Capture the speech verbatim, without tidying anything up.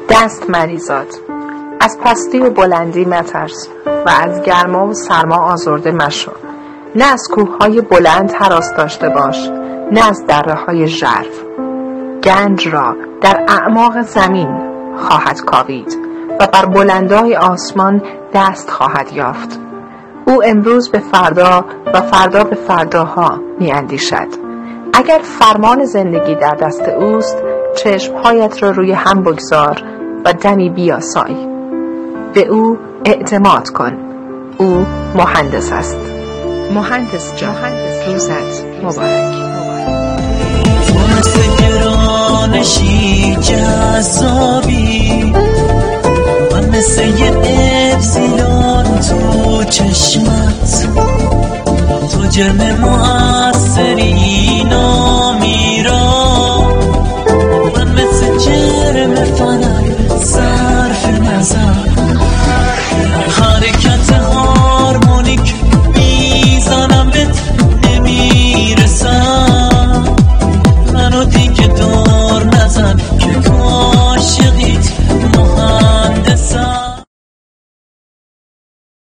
دست مریزاد، از پستی و بلندی مترس و از گرما و سرما آزرده مشو. نه از کوههای بلند هراس داشته باش، نه از دره‌های ژرف. گنج را در اعماق زمین خواهد کاوید و بر بلندای آسمان دست خواهد یافت. او امروز به فردا و فردا به فرداها می اندیشد. اگر فرمان زندگی در دست اوست، چشمهایت را روی هم بگذار و دمی بیاسای. به او اعتماد کن. او مهندس است. مهندس جان، روزت مبارک. تو مثل گرانشی جذابی، من مثل یه اپسیلون تو چشمت، تو جرم موثری نامیرا